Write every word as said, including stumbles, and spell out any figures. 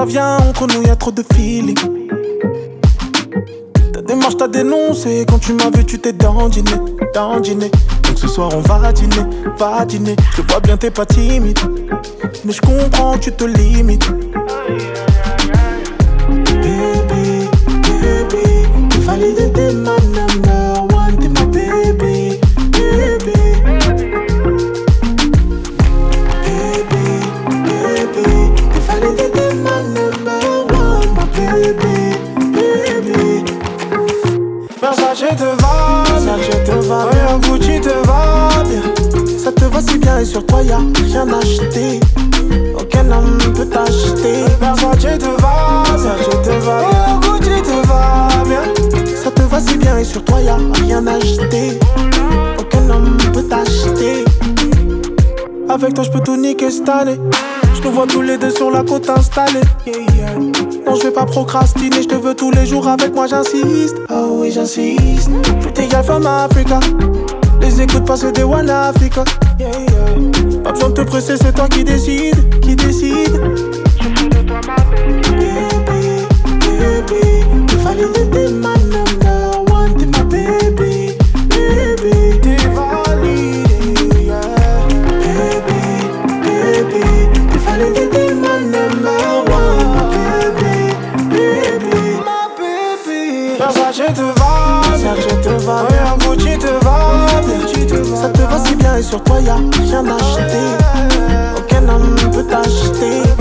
ça vient, entre nous y'a trop de feeling. Ta démarche t'a dénoncé, quand tu m'as vu tu t'es dandiné, dandiné. Donc ce soir on va dîner, va dîner. Je vois bien t'es pas timide, mais je comprends que tu te limites. Baby, baby, il fallait t'aider ma number one, t'es ma baby, baby. Versace te va, Versace te va bien, Gucci te va bien. Ça te va si bien et sur toi y'a rien à acheter. Aucun homme peut t'acheter. Versace te va, Versace te va bien, Gucci te va bien. Ça te va si bien et sur toi y'a rien à acheter. Aucun homme peut t'acheter. Avec toi j'peux tout niquer cette année. Je nous vois tous les deux sur la côte installée. Yeah, yeah. Non, je vais pas procrastiner, je te veux tous les jours avec moi, j'insiste. Oh oui, j'insiste. Pretty girl from Africa. Les écoutes pas, c'est des One Africa. Yeah, yeah. Pas besoin de te presser, c'est toi qui décide, qui décide. Je fais de toi ma baby, baby. Il fallait t'aider ma number one, t'es ma baby, baby. T'es validé, yeah. Baby, baby. Il fallait t'aider ma number one. Versace te va, Versace te va bien, Gucci te va bien. Ça te va si bien et sur toi y'a rien à acheter. Aucun homme peut t'acheter.